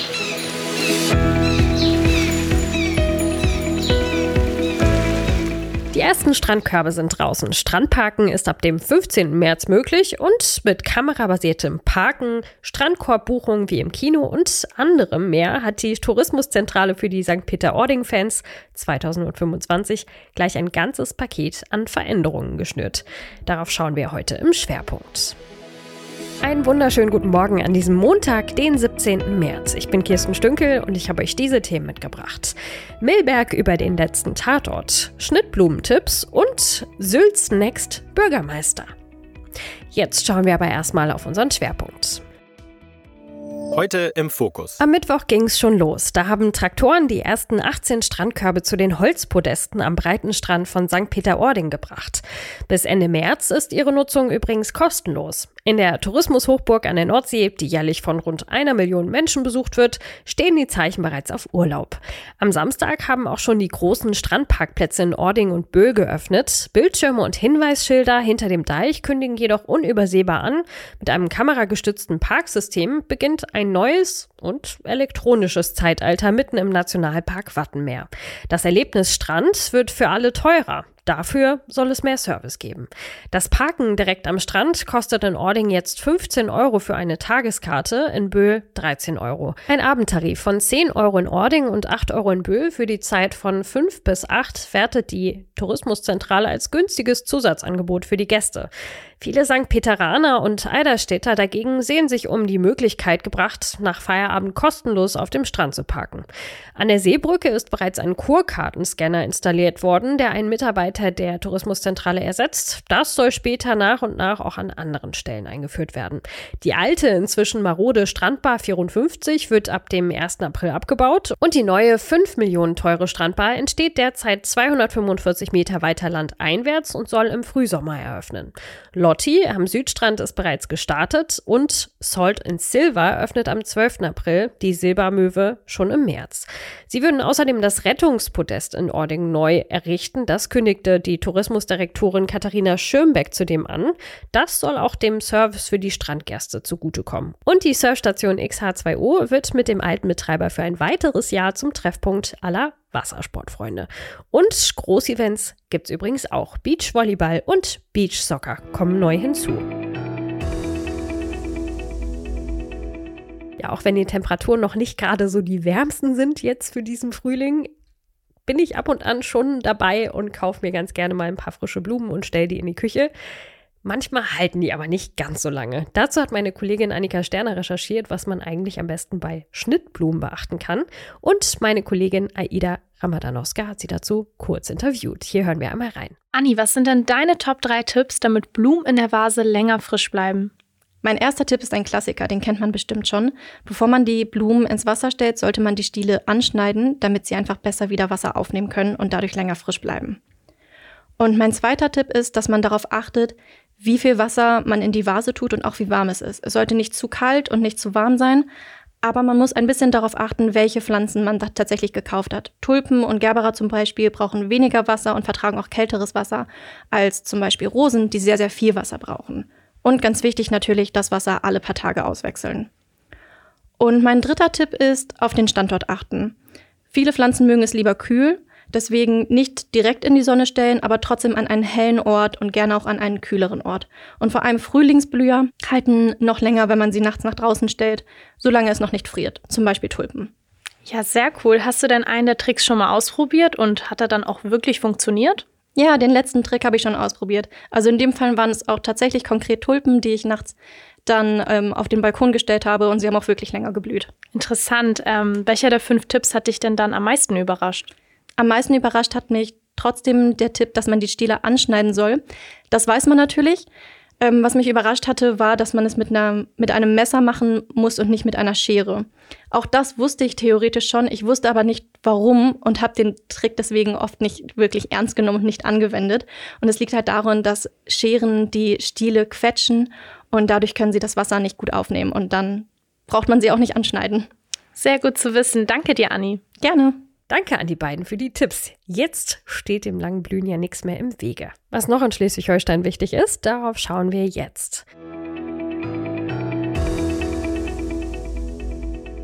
Die ersten Strandkörbe sind draußen. Strandparken ist ab dem 15. März möglich und mit kamerabasiertem Parken, Strandkorbbuchungen wie im Kino und anderem mehr hat die Tourismuszentrale für die St. Peter-Ording-Fans 2025 gleich ein ganzes Paket an Veränderungen geschnürt. Darauf schauen wir heute im Schwerpunkt. Einen wunderschönen guten Morgen an diesem Montag, den 17. März. Ich bin Kirsten Stünkel und ich habe euch diese Themen mitgebracht. Milberg über den letzten Tatort, Schnittblumentipps und Sülz Next Bürgermeister. Jetzt schauen wir aber erstmal auf unseren Schwerpunkt. Heute im Fokus. Am Mittwoch ging es schon los. Da haben Traktoren die ersten 18 Strandkörbe zu den Holzpodesten am Breitenstrand von St. Peter-Ording gebracht. Bis Ende März ist ihre Nutzung übrigens kostenlos. In der Tourismushochburg an der Nordsee, die jährlich von rund 1 Million Menschen besucht wird, stehen die Zeichen bereits auf Urlaub. Am Samstag haben auch schon die großen Strandparkplätze in Ording und Böhl geöffnet. Bildschirme und Hinweisschilder hinter dem Deich kündigen jedoch unübersehbar an. Mit einem kameragestützten Parksystem beginnt ein neues und elektronisches Zeitalter mitten im Nationalpark Wattenmeer. Das Erlebnis Strand wird für alle teurer. Dafür soll es mehr Service geben. Das Parken direkt am Strand kostet in Ording jetzt 15 € für eine Tageskarte, in Böhl 13 €. Ein Abendtarif von 10 € in Ording und 8 € in Böhl für die Zeit von 5 bis 8 wertet die Tourismuszentrale als günstiges Zusatzangebot für die Gäste. Viele St. Peteraner und Eiderstädter dagegen sehen sich um die Möglichkeit gebracht, nach Feierabend kostenlos auf dem Strand zu parken. An der Seebrücke ist bereits ein Kurkartenscanner installiert worden, der einen Mitarbeiter der Tourismuszentrale ersetzt. Das soll später nach und nach auch an anderen Stellen eingeführt werden. Die alte, inzwischen marode Strandbar 54 wird ab dem 1. April abgebaut und die neue 5 Millionen teure Strandbar entsteht derzeit 245 Meter weiter landeinwärts und soll im Frühsommer eröffnen. Lotti am Südstrand ist bereits gestartet und Salt and Silver öffnet am 12. April, die Silbermöwe schon im März. Sie würden außerdem das Rettungspodest in Ording neu errichten. Das kündigte die Tourismusdirektorin Katharina Schirmbeck zudem an. Das soll auch dem Service für die Strandgäste zugutekommen. Und die Surfstation XH2O wird mit dem alten Betreiber für ein weiteres Jahr zum Treffpunkt aller Wassersportfreunde. Und Großevents gibt's übrigens auch. Beachvolleyball und Beachsoccer kommen neu hinzu. Ja, auch wenn die Temperaturen noch nicht gerade so die wärmsten sind jetzt für diesen Frühling, bin ich ab und an schon dabei und kaufe mir ganz gerne mal ein paar frische Blumen und stelle die in die Küche. Manchmal halten die aber nicht ganz so lange. Dazu hat meine Kollegin Annika Sterner recherchiert, was man eigentlich am besten bei Schnittblumen beachten kann. Und meine Kollegin Aida Ramadanowska hat sie dazu kurz interviewt. Hier hören wir einmal rein. Anni, was sind denn deine Top 3 Tipps, damit Blumen in der Vase länger frisch bleiben? Mein erster Tipp ist ein Klassiker, den kennt man bestimmt schon. Bevor man die Blumen ins Wasser stellt, sollte man die Stiele anschneiden, damit sie einfach besser wieder Wasser aufnehmen können und dadurch länger frisch bleiben. Und mein zweiter Tipp ist, dass man darauf achtet, wie viel Wasser man in die Vase tut und auch wie warm es ist. Es sollte nicht zu kalt und nicht zu warm sein, aber man muss ein bisschen darauf achten, welche Pflanzen man tatsächlich gekauft hat. Tulpen und Gerbera zum Beispiel brauchen weniger Wasser und vertragen auch kälteres Wasser als zum Beispiel Rosen, die sehr, sehr viel Wasser brauchen. Und ganz wichtig natürlich, das Wasser alle paar Tage auswechseln. Und mein dritter Tipp ist, auf den Standort achten. Viele Pflanzen mögen es lieber kühl, deswegen nicht direkt in die Sonne stellen, aber trotzdem an einen hellen Ort und gerne auch an einen kühleren Ort. Und vor allem Frühlingsblüher halten noch länger, wenn man sie nachts nach draußen stellt, solange es noch nicht friert. Zum Beispiel Tulpen. Ja, sehr cool. Hast du denn einen der Tricks schon mal ausprobiert und hat er dann auch wirklich funktioniert? Ja, den letzten Trick habe ich schon ausprobiert. Also in dem Fall waren es auch tatsächlich konkret Tulpen, die ich nachts dann auf den Balkon gestellt habe und sie haben auch wirklich länger geblüht. Interessant. Welcher der 5 Tipps hat dich denn dann am meisten überrascht? Am meisten überrascht hat mich trotzdem der Tipp, dass man die Stiele anschneiden soll. Das weiß man natürlich. Was mich überrascht hatte, war, dass man es mit einem Messer machen muss und nicht mit einer Schere. Auch das wusste ich theoretisch schon. Ich wusste aber nicht, warum und habe den Trick deswegen oft nicht wirklich ernst genommen und nicht angewendet. Und es liegt halt daran, dass Scheren die Stiele quetschen und dadurch können sie das Wasser nicht gut aufnehmen. Und dann braucht man sie auch nicht anschneiden. Sehr gut zu wissen. Danke dir, Anni. Gerne. Danke an die beiden für die Tipps. Jetzt steht dem langen Blühen ja nichts mehr im Wege. Was noch in Schleswig-Holstein wichtig ist, darauf schauen wir jetzt.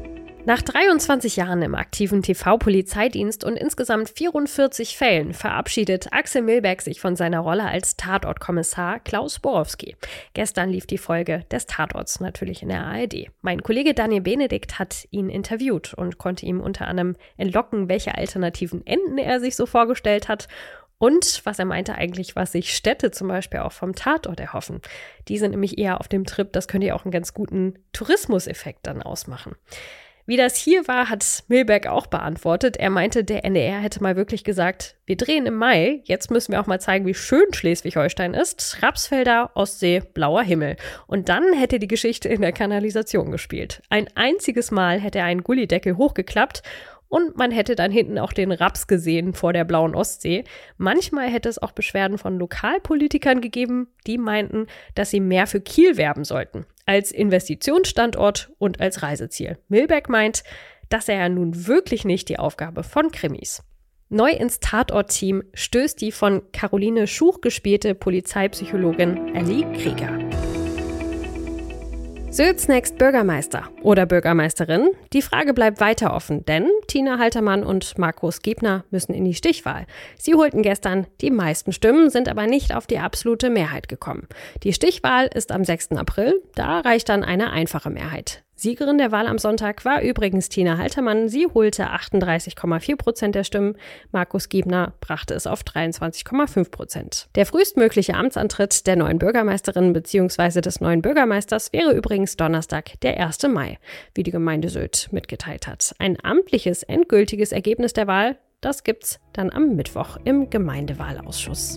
Nach 23 Jahren im aktiven TV-Polizeidienst und insgesamt 44 Fällen verabschiedet Axel Milberg sich von seiner Rolle als Tatortkommissar Klaus Borowski. Gestern lief die Folge des Tatorts natürlich in der ARD. Mein Kollege Daniel Benedikt hat ihn interviewt und konnte ihm unter anderem entlocken, welche alternativen Enden er sich so vorgestellt hat und was er meinte eigentlich, was sich Städte zum Beispiel auch vom Tatort erhoffen. Die sind nämlich eher auf dem Trip, das könnte ja auch einen ganz guten Tourismuseffekt dann ausmachen. Wie das hier war, hat Milberg auch beantwortet. Er meinte, der NDR hätte mal wirklich gesagt, wir drehen im Mai, jetzt müssen wir auch mal zeigen, wie schön Schleswig-Holstein ist. Rapsfelder, Ostsee, blauer Himmel. Und dann hätte die Geschichte in der Kanalisation gespielt. Ein einziges Mal hätte er einen Gullideckel hochgeklappt und man hätte dann hinten auch den Raps gesehen vor der blauen Ostsee. Manchmal hätte es auch Beschwerden von Lokalpolitikern gegeben, die meinten, dass sie mehr für Kiel werben sollten. Als Investitionsstandort und als Reiseziel. Milberg meint, das sei ja nun wirklich nicht die Aufgabe von Krimis. Neu ins Tatort-Team stößt die von Caroline Schuch gespielte Polizeipsychologin Ellie Krieger. Sülz Next Bürgermeister oder Bürgermeisterin? Die Frage bleibt weiter offen, denn Tina Haltermann und Markus Gebner müssen in die Stichwahl. Sie holten gestern die meisten Stimmen, sind aber nicht auf die absolute Mehrheit gekommen. Die Stichwahl ist am 6. April, da reicht dann eine einfache Mehrheit. Siegerin der Wahl am Sonntag war übrigens Tina Haltermann. Sie holte 38,4% der Stimmen. Markus Gebner brachte es auf 23,5%. Der frühestmögliche Amtsantritt der neuen Bürgermeisterin bzw. des neuen Bürgermeisters wäre übrigens Donnerstag, der 1. Mai, wie die Gemeinde Sylt mitgeteilt hat. Ein amtliches, endgültiges Ergebnis der Wahl, das gibt's dann am Mittwoch im Gemeindewahlausschuss.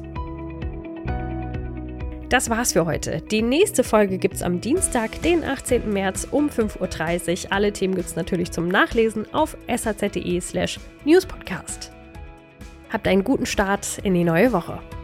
Das war's für heute. Die nächste Folge gibt's am Dienstag, den 18. März um 5:30 Uhr. Alle Themen gibt's natürlich zum Nachlesen auf saz.de/newspodcast. Habt einen guten Start in die neue Woche.